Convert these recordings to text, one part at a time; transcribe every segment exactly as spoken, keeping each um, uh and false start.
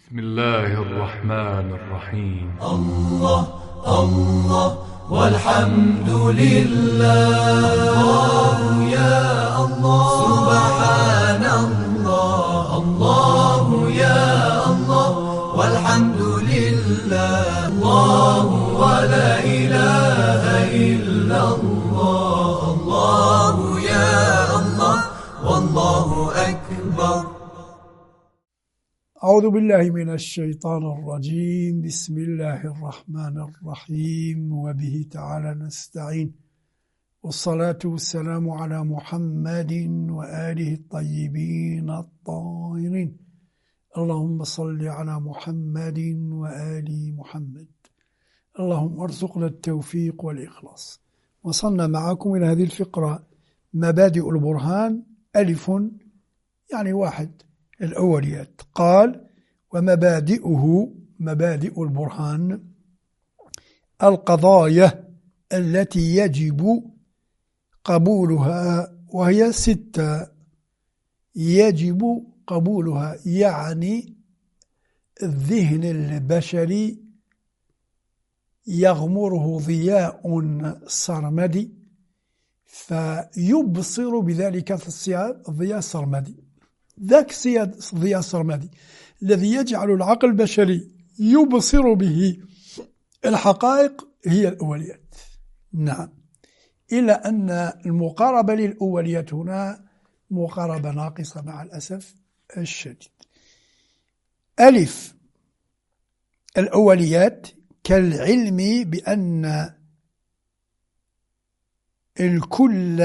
بسم الله الرحمن الرحيم. الله الله والحمد لله، الله يا الله سبحان الله، الله يا الله والحمد لله، الله ولا إله إلا الله، الله يا الله والله أكبر. أعوذ بالله من الشيطان الرجيم. بسم الله الرحمن الرحيم، وبه تعالى نستعين، والصلاة والسلام على محمد وآله الطيبين الطاهرين. اللهم صل على محمد وآل محمد. اللهم ارزقنا التوفيق والإخلاص. وصلنا معكم إلى هذه الفقرة مبادئ البرهان. ألف يعني واحد، الأوليات. قال: ومبادئه، مبادئ البرهان، القضايا التي يجب قبولها، وهي ستة. يجب قبولها يعني الذهن البشري يغمره ضياء سرمدي، فيبصر بذلك الضياء السرمدي. ذاك الضياء السرمدي الذي يجعل العقل البشري يبصر به الحقائق هي الأوليات. نعم، إلا أن المقاربة للأوليات هنا مقاربة ناقصة مع الأسف الشديد. ألف، الأوليات كالعلم بأن الكل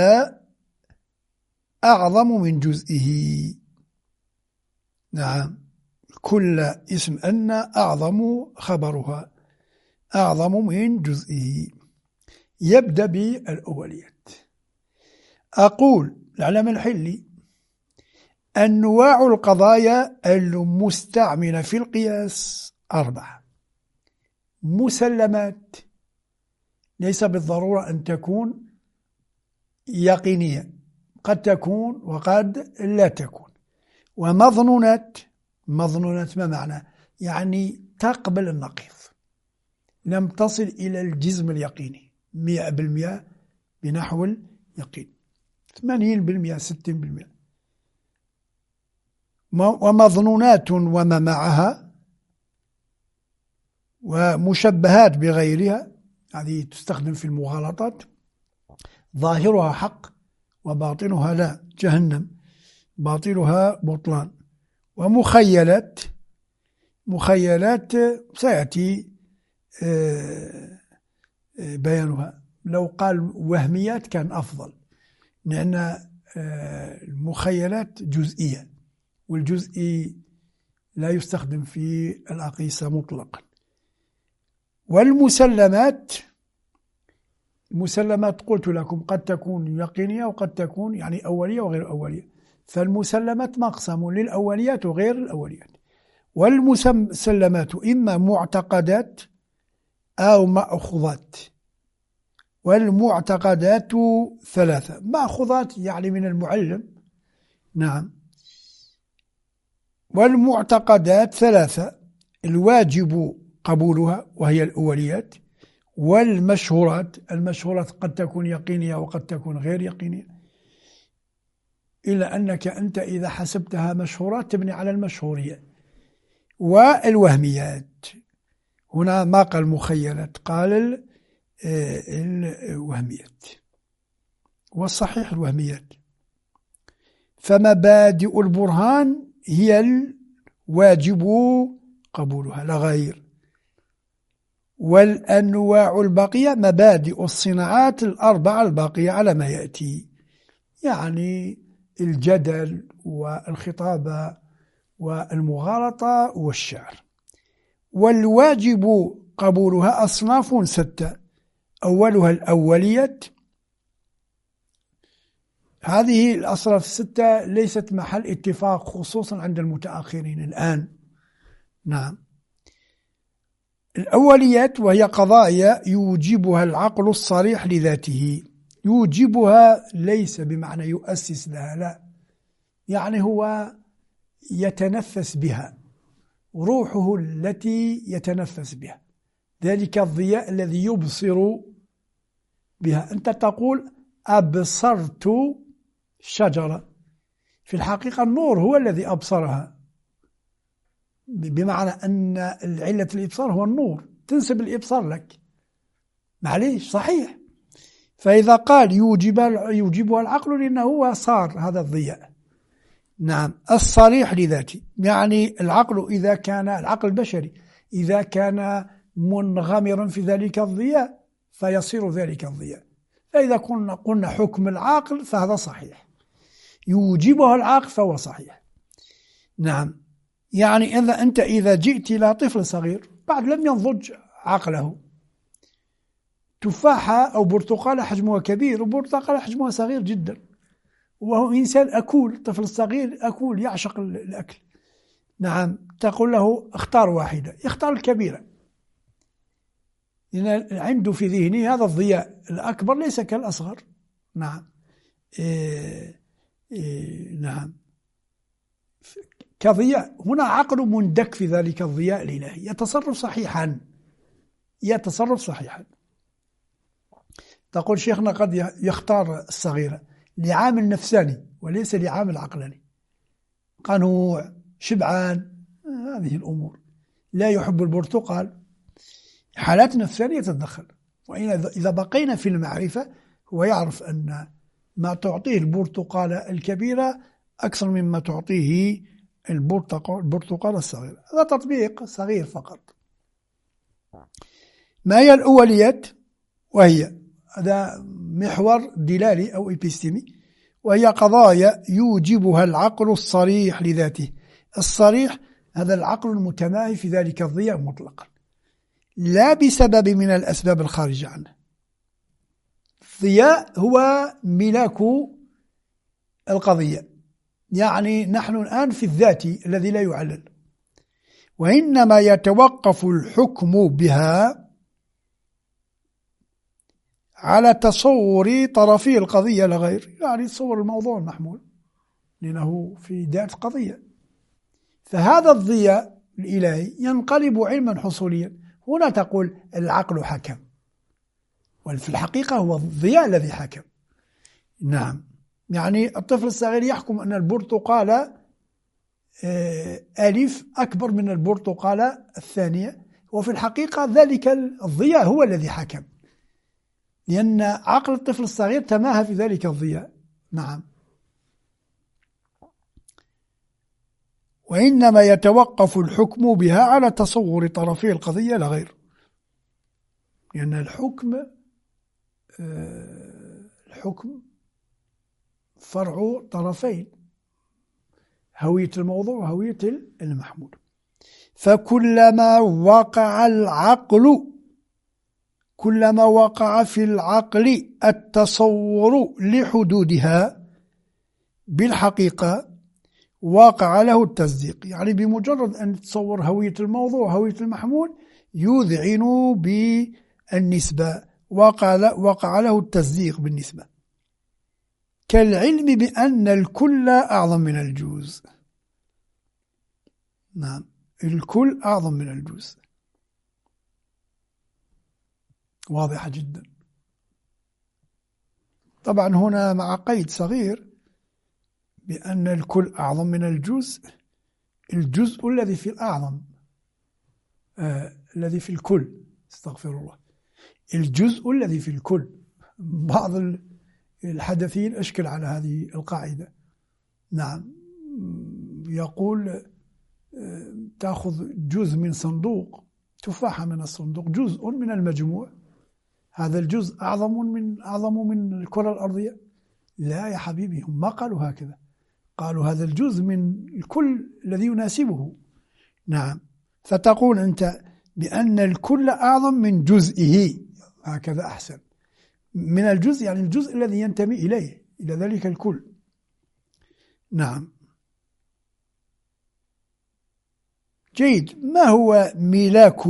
أعظم من جزئه. نعم، كل اسم أن أعظم خبرها، أعظم من جزئه. يبدأ بالأوليات. أقول العلم الحلي: أنواع القضايا المستعملة في القياس أربعة. مسلمات، ليس بالضرورة أن تكون يقينية، قد تكون وقد لا تكون. ومظنونات، مظنونات ما معنى؟ يعني تقبل النقيض، لم تصل إلى الجزم اليقيني مئة بالمئة بنحو اليقين، ثمانين بالمئة ستين بالمئة. ومظنونات وما معها، ومشبهات بغيرها، هذه تستخدم في المغالطات. ظاهرها حق وباطنها لا، جهنم، باطلها بطلان. ومخيلات، مخيلات سيأتي بيانها. لو قال وهميات كان أفضل، لأن المخيلات جزئية، والجزئي لا يستخدم في الأقيسة مطلقا. والمسلمات، المسلمات قلت لكم قد تكون يقينية وقد تكون يعني أولية وغير أولية. فالمسلمات مقسم للأوليات وغير الأوليات. والمسلمات إما معتقدات أو مأخوذات. والمعتقدات ثلاثة. مأخوذات يعني من المعلم. نعم. والمعتقدات ثلاثة: الواجب قبولها وهي الأوليات. والمشهورات، المشهورات قد تكون يقينية وقد تكون غير يقينية، إلا أنك أنت إذا حسبتها مشهورات تبني على المشهورية. والوهميات، هنا ما قال مخيلات، قال الوهميات، والصحيح الوهميات. فمبادئ البرهان هي الواجب قبولها لا غير. والأنواع الباقية مبادئ الصناعات الأربعة الباقية على ما يأتي، يعني الجدل والخطابة والمغالطة والشعر. والواجب قبولها أصناف ستة. أولها الأوليات. هذه الأصناف الستة ليست محل اتفاق خصوصا عند المتأخرين الآن. نعم، الأوليات وهي قضايا يوجبها العقل الصريح لذاته. يوجبها ليس بمعنى يؤسس لها، لا، يعني هو يتنفس بها، روحه التي يتنفس بها، ذلك الضياء الذي يبصر بها. أنت تقول أبصرت شجرة، في الحقيقة النور هو الذي أبصرها، بمعنى أن علة الإبصار هو النور، تنسب الإبصار لك، معليش صحيح. فإذا قال يوجب يوجبها العقل لأنه هو صار هذا الضياء. نعم، الصريح لذاته، يعني العقل إذا كان العقل البشري إذا كان منغمرا في ذلك الضياء فيصير ذلك الضياء. فإذا كنا قلنا حكم العقل فهذا صحيح، يوجبه العقل فهو صحيح. نعم، يعني إذا أنت إذا جئت إلى طفل صغير بعد لم ينضج عقله، تفاحة أو برتقالة حجمها كبير وبرتقالة حجمها صغير جدا، وهو إنسان أكول، طفل صغير أكول يعشق الأكل. نعم، تقول له اختار واحدة، يختار الكبيرة، لأن عنده في ذهنه هذا الضياء، الأكبر ليس كالأصغر. نعم إيه إيه نعم كضياء. هنا عقل مندك في ذلك الضياء الإلهي، يتصرف صحيحا يتصرف صحيحا. تقول شيخنا قد يختار الصغيرة لعامل نفساني وليس لعامل عقلاني، قنوع، شبعان، هذه الأمور، لا يحب البرتقال، حالات نفسانية تتدخل. وإن إذا بقينا في المعرفة هو يعرف أن ما تعطيه البرتقالة الكبيرة أكثر مما تعطيه البرتقالة الصغيرة. هذا تطبيق صغير فقط. ما هي الأوليات؟ وهي هذا محور دلالي أو إبستيمي، وهي قضايا يوجبها العقل الصريح لذاته. الصريح هذا العقل المتماهي في ذلك الضياء مطلقا، لا بسبب من الأسباب الخارجة عنه. الضياء هو ملاك القضية، يعني نحن الآن في الذات الذي لا يعلل، وإنما يتوقف الحكم بها على تصور طرفي القضية لا غير، يعني تصور الموضوع المحمول لأنه في ذات قضية. فهذا الضياء الإلهي ينقلب علما حصوليا. هنا تقول العقل حكم، وفي الحقيقة هو الضياء الذي حكم. نعم، يعني الطفل الصغير يحكم أن البرتقالة ألف أكبر من البرتقالة الثانية، وفي الحقيقة ذلك الضياء هو الذي حكم، لأن عقل الطفل الصغير تماهى في ذلك الضياء. نعم، وإنما يتوقف الحكم بها على تصور طرفي القضية لا غير، لأن الحكم الحكم فرع طرفين، هوية الموضوع وهوية المحمول. فكلما وقع العقل كلما وقع في العقل التصور لحدودها بالحقيقة وقع له التصديق. يعني بمجرد أن تصور هوية الموضوع وهوية المحمول يذعن بالنسبة، وقع وقع له التصديق بالنسبة، كالعلم بأن الكل أعظم من الجزء. نعم، الكل أعظم من الجزء، واضحة جدا. طبعا هنا مع قيد صغير بأن الكل أعظم من الجزء، الجزء الذي في الأعظم آه الذي في الكل، استغفر الله، الجزء الذي في الكل. بعض الحدثيين أشكل على هذه القاعدة. نعم، يقول آه تأخذ جزء من صندوق، تفاحة من الصندوق، جزء من المجموع، هذا الجزء أعظم من أعظم من الكرة الأرضية. لا يا حبيبي، هم ما قالوا هكذا، قالوا هذا الجزء من الكل الذي يناسبه. نعم، فتقول أنت بأن الكل أعظم من جزئه، هكذا أحسن، من الجزء يعني الجزء الذي ينتمي إليه، إلى ذلك الكل. نعم، جيد. ما هو ملاك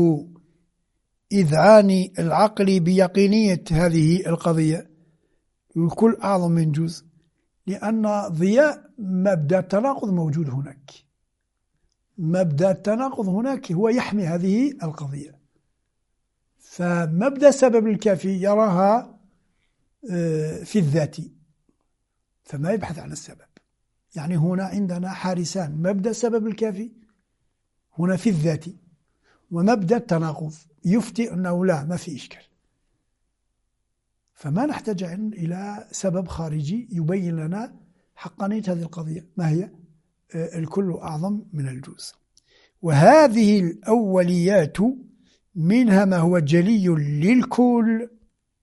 إذعان العقل بيقينية هذه القضية؟ الكل أعظم من جزء، لأن ضياء مبدأ التناقض موجود هناك، مبدأ التناقض هناك هو يحمي هذه القضية. فمبدأ سبب الكافي يراها في الذات فما يبحث عن السبب. يعني هنا عندنا حارسان، مبدأ سبب الكافي هنا في الذات، ومبدأ التناقض يفتي أنه لا، ما في إشكال، فما نحتاج إلى سبب خارجي يبين لنا حقانية هذه القضية، ما هي الكل أعظم من الجزء. وهذه الأوليات منها ما هو جلي للكل،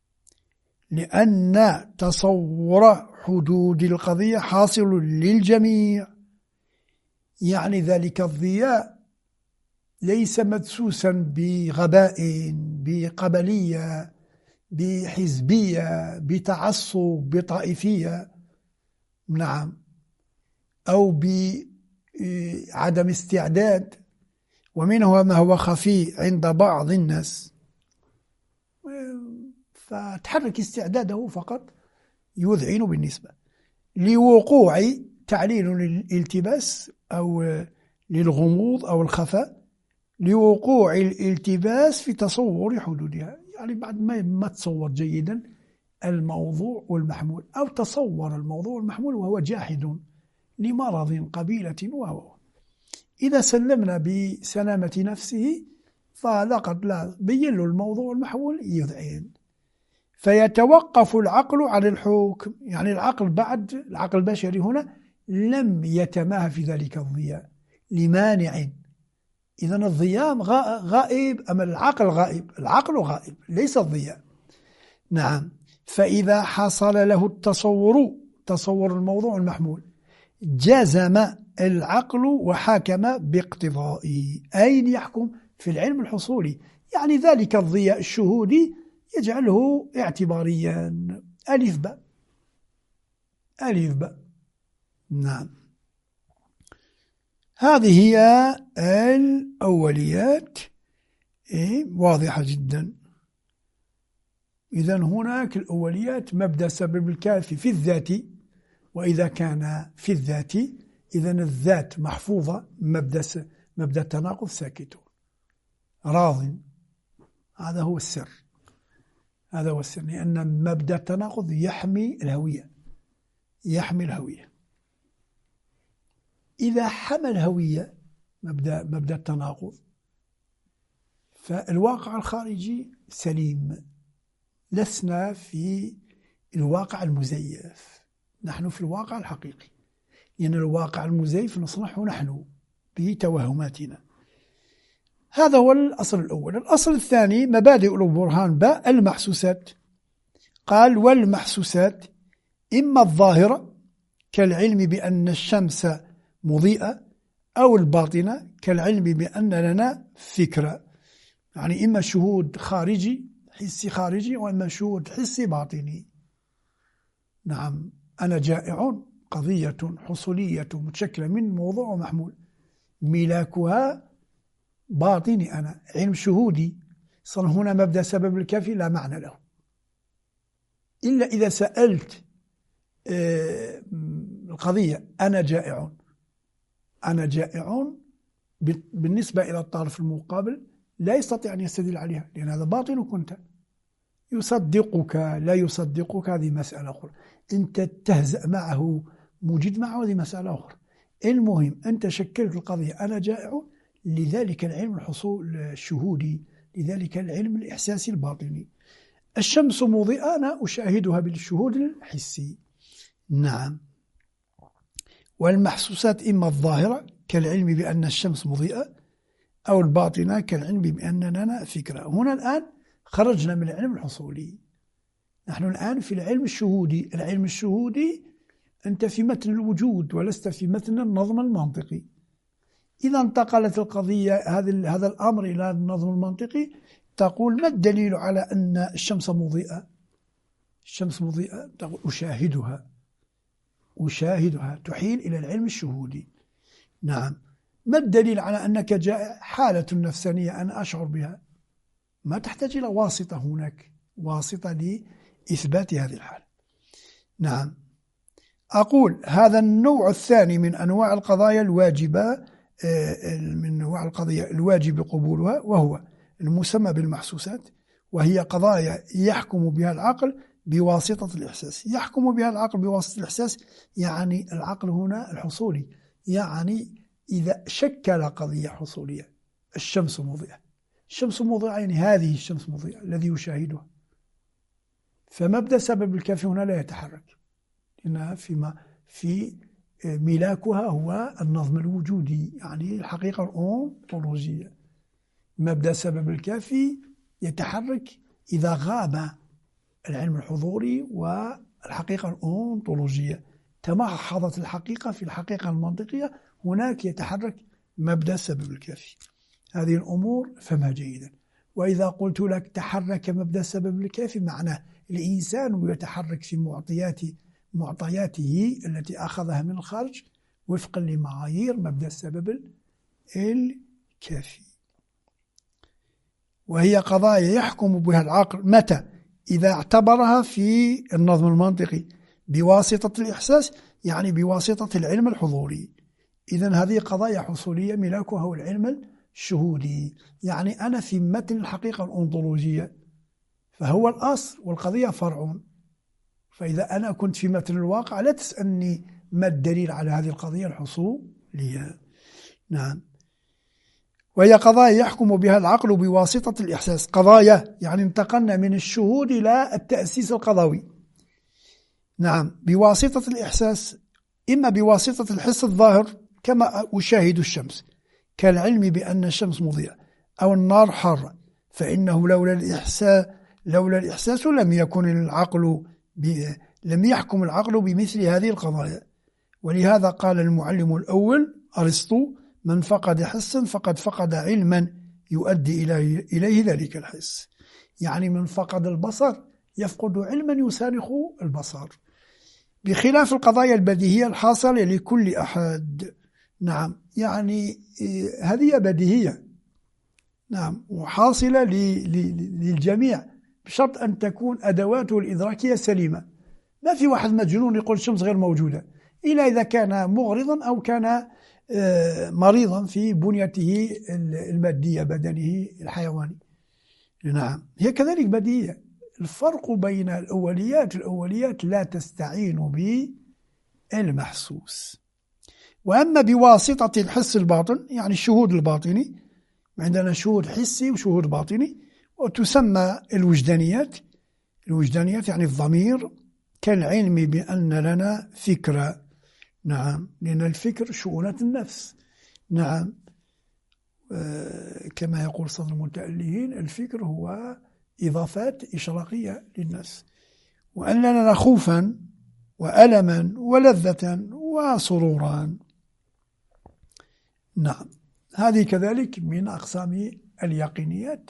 لأن تصور حدود القضية حاصل للجميع. يعني ذلك الضياء ليس مدسوسا بغباء، بقبلية، بحزبية، بتعصب، بطائفية، نعم، أو بعدم استعداد. ومنه ما هو خفي عند بعض الناس، فتحرك استعداده فقط يذعن بالنسبة لوقوع تعليل للالتباس أو للغموض أو الخفاء، لوقوع الالتباس في تصور حدودها. يعني بعد ما ما تصور جيدا الموضوع والمحمول، أو تصور الموضوع والمحمول وهو جاحد لمرض قبيلة وهو، إذا سلمنا بسلامة نفسه فلقد لا بين له الموضوع والمحمول يذعن، فيتوقف العقل عن الحكم. يعني العقل بعد العقل البشري هنا لم يتماهى في ذلك الضياء لمانع. إذن الضياء غائب أما العقل غائب، العقل غائب ليس الضياء، نعم. فإذا حصل له التصور، تصور الموضوع المحمول، جزم العقل وحاكم باقتضائه. أين يحكم؟ في العلم الحصولي. يعني ذلك الضياء الشهودي يجعله اعتباريا، ألف باء ألف باء، نعم. هذه هي الأوليات، واضحة جدا. إذن هناك الأوليات مبدأ سبب الكافي في الذات، وإذا كان في الذات إذن الذات محفوظة، مبدأ مبدأ التناقض ساكتون راض. هذا هو السر، هذا هو السر، لأن مبدأ التناقض يحمي الهوية، يحمي الهوية. إذا حمى الهوية مبدأ مبدأ التناقض فالواقع الخارجي سليم، لسنا في الواقع المزيف، نحن في الواقع الحقيقي، لأن الواقع المزيف نصنعه نحن بتوهماتنا. هذا هو الأصل الأول. الأصل الثاني مبادئ البرهان باء المحسوسات. قال والمحسوسات إما الظاهرة كالعلم بأن الشمس مضيئة، أو الباطنة كالعلم بأن لنا فكرة. يعني إما شهود خارجي حسي خارجي، وإما شهود حسي باطني. نعم، أنا جائع قضية حصولية متشكلة من موضوع ومحمول، ملاكها باطني أنا، علم شهودي. صار هنا مبدأ سبب الكافي لا معنى له، إلا إذا سألت القضية أنا جائع، أنا جائع بالنسبة إلى الطرف المقابل لا يستطيع أن يستدل عليها، لأن هذا باطن كنت. يصدقك لا يصدقك هذه مسألة أخرى، أنت تهزأ معه موجد معه هذه مسألة أخرى. المهم أنت شكلت القضية أنا جائع، لذلك العلم الحصول الشهودي، لذلك العلم الإحساسي الباطني. الشمس مضيئة أنا أشاهدها بالشهود الحسي، نعم. والمحسوسات إما الظاهرة كالعلم بأن الشمس مضيئة، أو الباطنة كالعلم بأن لنا فكرة. هنا الآن خرجنا من العلم الحصولي، نحن الآن في العلم الشهودي. العلم الشهودي أنت في متن الوجود ولست في متن النظم المنطقي. إذا انتقلت القضية هذا هذا الأمر إلى النظم المنطقي، تقول ما الدليل على أن الشمس مضيئة؟ الشمس مضيئة، تقول أشاهدها، أشاهدها، تحيل إلى العلم الشهودي، نعم. ما الدليل على أنك جائع؟ حالة نفسانية أنا أشعر بها، ما تحتاج إلى واسطة، هناك واسطة لإثبات هذه الحالة، نعم. أقول هذا النوع الثاني من أنواع القضايا الواجبة من نوع القضية الواجب قبولها، وهو المسمى بالمحسوسات، وهي قضايا يحكم بها العقل بواسطة الإحساس. يحكم بها العقل بواسطة الإحساس يعني العقل هنا الحصولي، يعني إذا شكل قضية حصولية، الشمس مضيئة، الشمس مضيئة يعني هذه الشمس مضيئة الذي يشاهدها، فمبدأ سبب الكافي هنا لا يتحرك، لأنها فيما في ملاكها هو النظم الوجودي، يعني الحقيقة الأونطولوجية. مبدأ سبب الكافي يتحرك إذا غاب العلم الحضوري والحقيقة الأونطولوجية، تمحضت الحقيقة في الحقيقة المنطقية، هناك يتحرك مبدأ سبب الكافي. هذه الأمور فهمها جيدا. وإذا قلت لك تحرك مبدأ سبب الكافي معناه الإنسان يتحرك في معطيات معطياته التي أخذها من الخارج وفقا لمعايير مبدأ السبب الكافي، وهي قضايا يحكم بها العقل متى؟ إذا اعتبرها في النظم المنطقي بواسطة الإحساس، يعني بواسطة العلم الحضوري. إذن هذه قضايا حصولية ملاكها هو العلم الشهودي، يعني أنا في متن الحقيقة الأونطولوجية فهو الأصل والقضية فرع، فإذا أنا كنت في متن الواقع لا تسألني ما الدليل على هذه القضية الحصولية. نعم. وهي قضايا يحكم بها العقل بواسطة الإحساس. قضايا يعني انتقلنا من الشهود إلى التأسيس القضاوي. نعم، بواسطة الإحساس، إما بواسطة الحس الظاهر كما أشاهد الشمس كالعلم بأن الشمس مضيئة أو النار حارة، فإنه لولا الإحساس لولا الإحساس لم يكن العقل لم يحكم العقل بمثل هذه القضايا. ولهذا قال المعلم الأول أرسطو: من فقد حسا فقد فقد علما يؤدي إليه ذلك الحس. يعني من فقد البصر يفقد علما يسانخ البصر، بخلاف القضايا البديهية الحاصلة لكل أحد. نعم، يعني هذه بديهية، نعم، وحاصلة للجميع بشرط أن تكون أدواته الإدراكية سليمة. ما في واحد مجنون يقول الشمس غير موجودة إلا إذا كان مغرضا أو كان مريضا في بنيته المادية، بدنه الحيواني. نعم، هي كذلك بديهية. الفرق بين الأوليات الأوليات لا تستعين بالمحسوس. وأما بواسطة الحس الباطن يعني الشهود الباطني، عندنا شهود حسي وشهود باطني، وتسمى الوجدانيات. الوجدانيات يعني الضمير، كالعلم بأن لنا فكرة. نعم، لأن الفكر شؤونة النفس. نعم، كما يقول صدر المتألهين: الفكر هو إضافات إشراقية للنفس، وأن لنا خوفا وألما ولذة وسرورا. نعم، هذه كذلك من أقسام اليقينيات.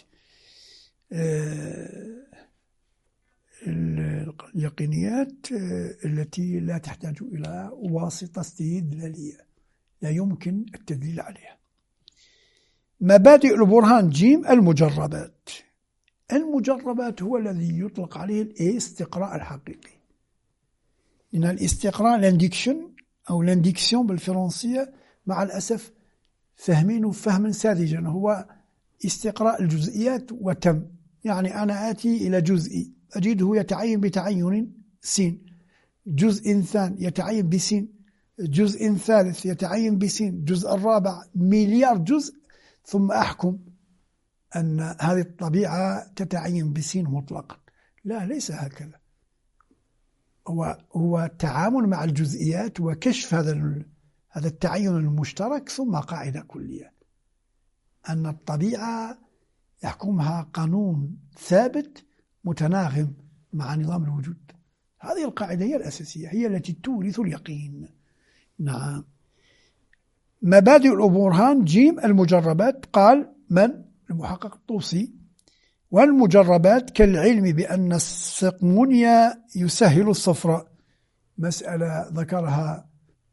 اليقينيات التي لا تحتاج إلى واسطة استدلالية، لا يمكن التدليل عليها. مبادئ البرهان جيم المجربات. المجربات هو الذي يطلق عليه الاستقراء الحقيقي. إن الاستقراء لانديكشن أو لانديكسيون بالفرنسية مع الأسف فهمينه فهما ساذجا، هو استقراء الجزئيات وتم. يعني أنا آتي إلى جزئي أجده يتعين بتعين سين، جزء ثاني يتعين بسين، جزء ثالث يتعين بسين، جزء الرابع مليار جزء، ثم أحكم أن هذه الطبيعة تتعين بسين مطلقا. لا، ليس هكذا. هو هو التعامل مع الجزئيات وكشف هذا هذا التعين المشترك، ثم قاعدة كلية أن الطبيعة يحكمها قانون ثابت متناغم مع نظام الوجود. هذه القاعدة هي الأساسية، هي التي تورث اليقين. نعم. مبادئ البرهان جيم المجربات. قال من؟ المحقق الطوسي: والمجربات كالعلم بأن السقمونيا يسهل الصفراء. مسألة ذكرها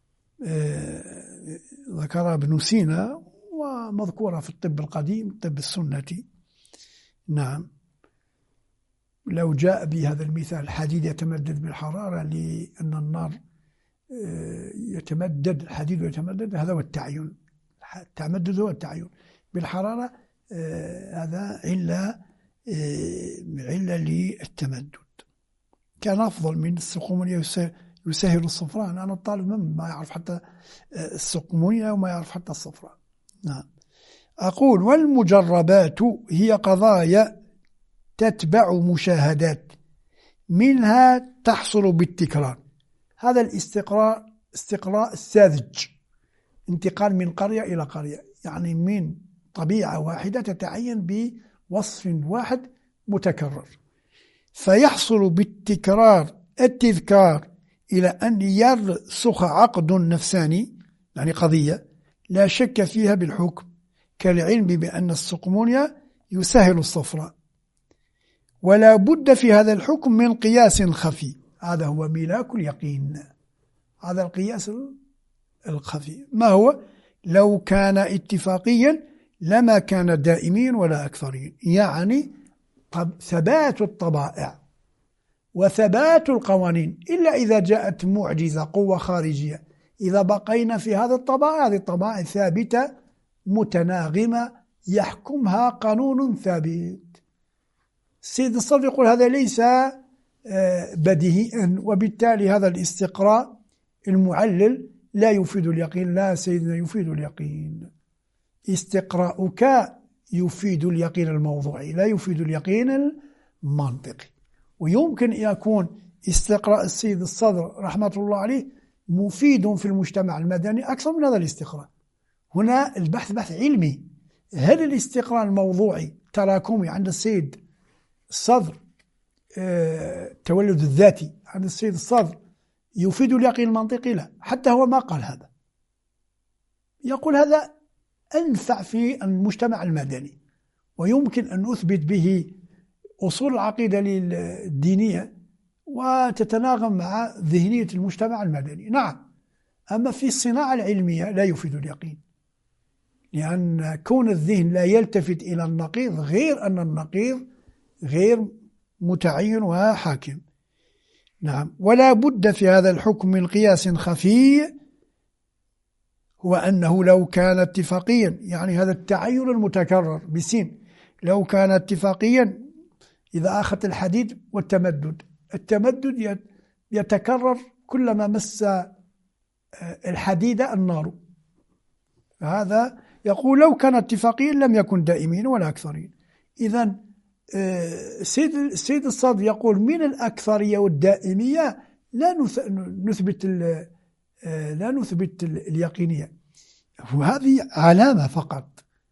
آه ذكرها ابن سينا ومذكورة في الطب القديم، الطب السنتي. نعم، لو جاء بهذا المثال: الحديد يتمدد بالحرارة لأن النار يتمدد، الحديد يتمدد، هذا هو التعين. التمدد هو التعين بالحرارة، هذا علة علة للتمدد. كان أفضل من السقومونية يسهل الصفراء. أنا الطالب ما يعرف حتى السقومونية وما يعرف حتى الصفراء. نعم. أقول والمجربات هي قضايا تتبع مشاهدات منها تحصل بالتكرار. هذا الاستقراء استقراء الساذج، انتقال من قرية إلى قرية، يعني من طبيعة واحدة تتعين بوصف واحد متكرر، فيحصل بالتكرار التذكار إلى أن يرسخ عقد نفساني، يعني قضية لا شك فيها بالحكم، كالعلم بأن السقمونيا يسهل الصفراء. ولا بد في هذا الحكم من قياس خفي، هذا هو ملاك اليقين، هذا القياس الخفي. ما هو؟ لو كان اتفاقيا لما كان دائمين ولا أكثرين، يعني ثبات الطبائع وثبات القوانين، إلا إذا جاءت معجزة قوة خارجية. إذا بقينا في هذا الطبائع، هذه الطبائع ثابتة متناغمة يحكمها قانون ثابت. السيد الصدر يقول هذا ليس بديهيا، وبالتالي هذا الاستقراء المعلل لا يفيد اليقين. لا سيدنا، يفيد اليقين. استقراؤك يفيد اليقين الموضوعي، لا يفيد اليقين المنطقي. ويمكن أن يكون استقراء السيد الصدر رحمة الله عليه مفيد في المجتمع المدني أكثر من هذا الاستقراء. هنا البحث بحث علمي. هل الاستقراء الموضوعي تراكمي عند السيد الصدر، التولد الذاتي عند السيد الصدر، يفيد اليقين المنطقي؟ لا، حتى هو ما قال هذا. يقول هذا أنفع في المجتمع المدني، ويمكن أن أثبت به أصول العقيدة الدينية وتتناغم مع ذهنية المجتمع المدني. نعم، أما في الصناعة العلمية لا يفيد اليقين، لأن كون الذهن لا يلتفت إلى النقيض غير أن النقيض غير متعين وحاكم. نعم. ولا بد في هذا الحكم من قياس خفي، هو أنه لو كان اتفاقيا، يعني هذا التعين المتكرر بسين، لو كان اتفاقيا إذا أخذت الحديد والتمدد، التمدد يتكرر كلما مس الحديد النار. هذا يقول لو كان اتفاقيا لم يكن دائمين ولا أكثرين. إذن السيد السيد الصدر يقول من الأكثرية والدائمية لا نثبت لا نثبت اليقينية، وهذه علامة فقط.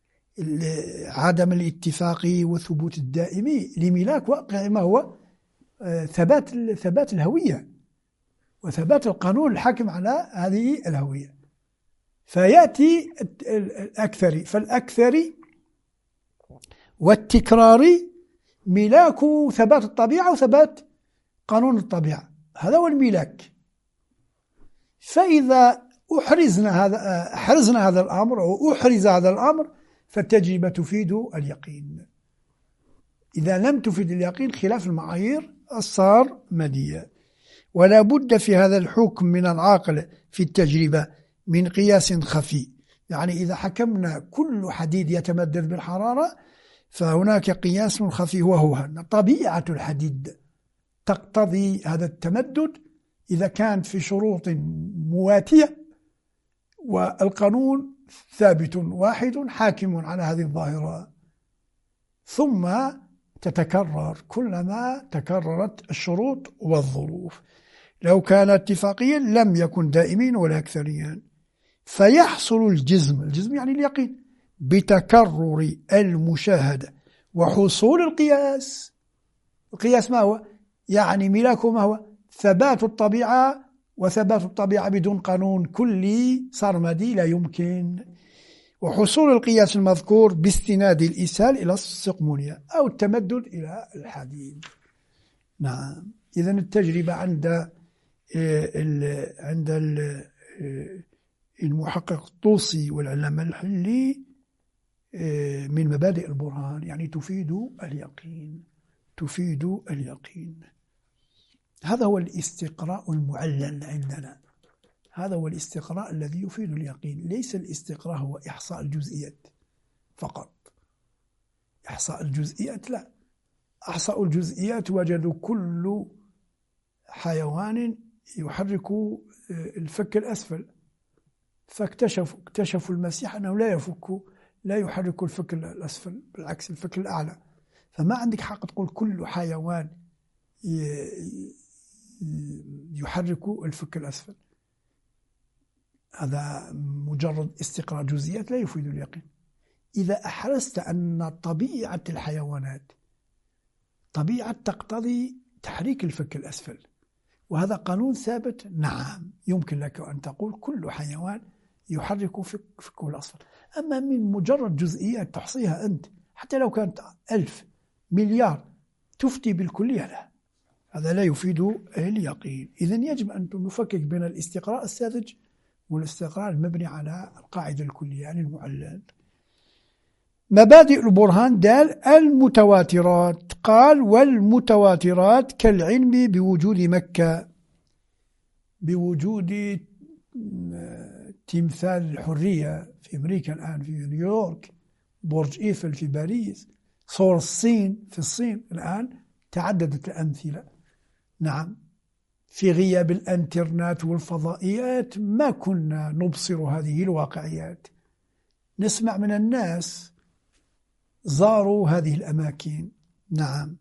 عدم الاتفاقي وثبوت الدائمي لملاك واقع ما هو ثبات ثبات الهوية وثبات القانون الحاكم على هذه الهوية. فيأتي الأكثري، فالأكثري والتكراري ملاك ثبات الطبيعة وثبات قانون الطبيعة، هذا هو الملاك. فإذا أحرزنا هذا أحرزنا هذا الأمر أو أحرز هذا الأمر فالتجربة تفيد اليقين. إذا لم تفيد اليقين خلاف المعايير الصار مدية. ولا بد في هذا الحكم من العاقل في التجربة من قياس خفي، يعني إذا حكمنا كل حديد يتمدد بالحرارة فهناك قياس خفي، وهو أن طبيعة الحديد تقتضي هذا التمدد إذا كانت في شروط مواتية، والقانون ثابت واحد حاكم على هذه الظاهرة، ثم تتكرر كلما تكررت الشروط والظروف. لو كان اتفاقيا لم يكن دائمين ولا أكثريا، فيحصل الجزم، الجزم يعني اليقين، بتكرر المشاهدة وحصول القياس. القياس ما هو؟ يعني ملاكه ما هو؟ ثبات الطبيعة، وثبات الطبيعة بدون قانون كلي سرمدي لا يمكن. وحصول القياس المذكور باستناد الإسهال إلى السقمونية أو التمدد إلى الحديد. نعم. إذن التجربة عند عند المحقق الطوسي والعلامة الحلي من مبادئ البرهان، يعني تفيد اليقين، تفيد اليقين. هذا هو الاستقراء المعلل عندنا. هذا هو الاستقراء الذي يفيد اليقين. ليس الاستقراء هو إحصاء الجزئيات فقط. إحصاء الجزئيات لا، أحصاء الجزئيات وجدوا كل حيوان يحرك الفك الأسفل، فاكتشفوا اكتشفوا المسيح أنه لا يفك لا يحرك الفك الأسفل، بالعكس الفك الأعلى. فما عندك حق تقول كل حيوان يحرك الفك الأسفل. هذا مجرد استقراء جزئيات لا يفيد اليقين. إذا أحرزت أن طبيعة الحيوانات طبيعة تقتضي تحريك الفك الأسفل، وهذا قانون ثابت، نعم يمكن لك أن تقول كل حيوان يحرك فكه الأسفل. أما من مجرد جزئيات تحصيها أنت حتى لو كانت ألف مليار تفتي بالكلية، لا، هذا لا يفيد اليقين. إذن يجب أن نفكك بين الاستقراء الساذج والاستقراء المبني على القاعدة الكلية يعني المعلل. مبادئ البرهان دال المتواترات. قال والمتواترات كالعلم بوجود مكة، بوجود تمثال الحرية في أمريكا الآن، في نيويورك، برج إيفل في باريس، صور الصين في الصين الآن، تعددت الأمثلة. نعم، في غياب الانترنت والفضائيات ما كنا نبصر هذه الواقعيات. نسمع من الناس زاروا هذه الأماكن. نعم،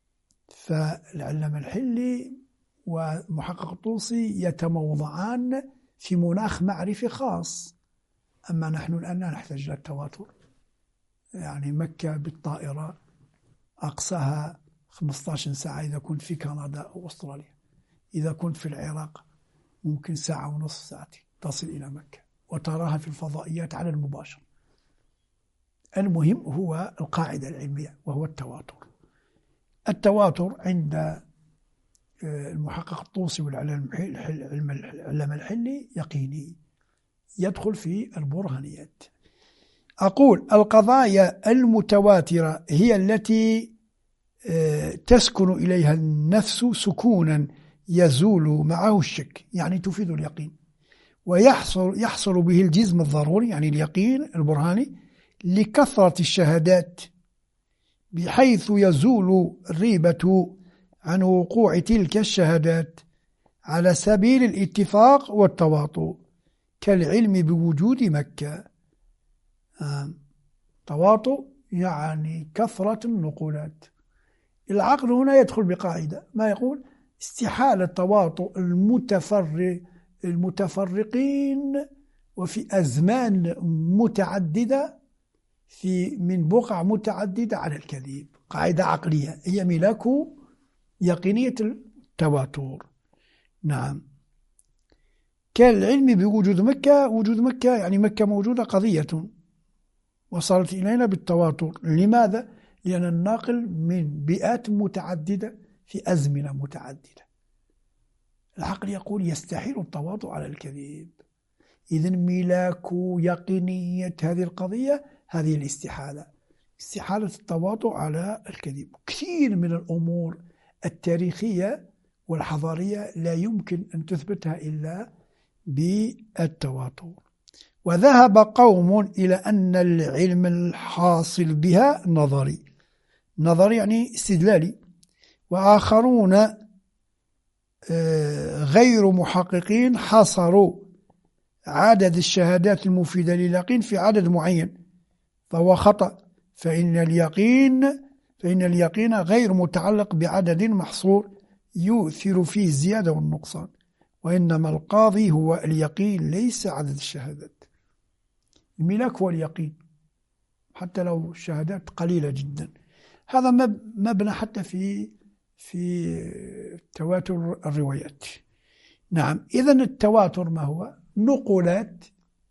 فالعلامة الحلي ومحقق الطوسي يتموضعان في مناخ معرفي خاص، أما نحن الآن لا نحتاج إلى التواتر. يعني مكة بالطائرة أقصاها خمسة عشر ساعة إذا كنت في كندا أو أستراليا، إذا كنت في العراق ممكن ساعة ونصف ساعتين تصل إلى مكة وتراها في الفضائيات على المباشر. المهم هو القاعدة العلمية وهو التواتر. التواتر عند المحقق الطوسي والعلامة الحلي يقيني، يدخل في البرهانيات. أقول القضايا المتواترة هي التي تسكن إليها النفس سكونا يزول معه الشك، يعني تفيد اليقين، ويحصل يحصل به الجزم الضروري يعني اليقين البرهاني لكثرة الشهادات، بحيث يزول الريبة عن وقوع تلك الشهادات على سبيل الاتفاق والتواطؤ، كالعلم بوجود مكة. آه. تواطؤ يعني كثرة النقولات. العقل هنا يدخل بقاعدة ما يقول استحالة تواطؤ المتفرق المتفرقين وفي أزمان متعددة في من بقع متعددة على الكذب. قاعدة عقلية هي ملاك يقينية التواتر. نعم، كالعلم بوجود مكة. وجود مكة يعني مكة موجودة قضية وصلت إلينا بالتواتر. لماذا؟ لأن الناقل من بيئات متعددة في أزمنة متعددة. العقل يقول يستحيل التواطؤ على الكذب. إذن ملاك يقينية هذه القضية هذه الاستحالة، استحالة التواطؤ على الكذب. كثير من الأمور التاريخية والحضارية لا يمكن أن تثبتها إلا بالتواتر. وذهب قوم إلى أن العلم الحاصل بها نظري، نظري يعني استدلالي، وآخرون غير محققين حصروا عدد الشهادات المفيدة لليقين في عدد معين، فهو خطأ. فإن اليقين فإن اليقين غير متعلق بعدد محصور يؤثر فيه الزيادة والنقصان، وإنما القاضي هو اليقين ليس عدد الشهادات. الملاك هو اليقين حتى لو الشهادات قليلة جدا. هذا مبنى حتى في في تواتر الروايات. نعم، إذن التواتر ما هو؟ نقولات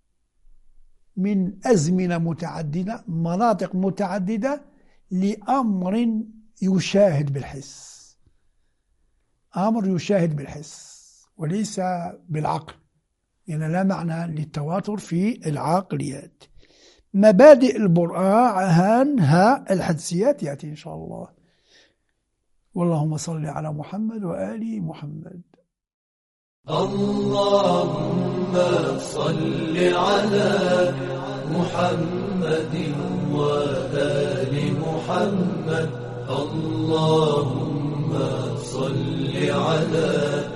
من أزمنة متعددة، مناطق متعددة، لأمر يشاهد بالحس. أمر يشاهد بالحس وليس بالعقل، لأن يعني لا معنى للتواتر في العقليات. مبادئ البرهان ها الحدسيات يأتي إن شاء الله. واللهم صل على محمد وآل محمد. اللهم صل على محمد وآل محمد. اللهم صل على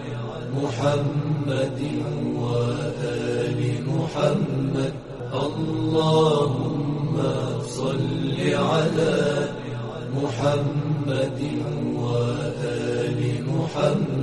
محمد وآل محمد. اللهم صل على محمد وآل محمد.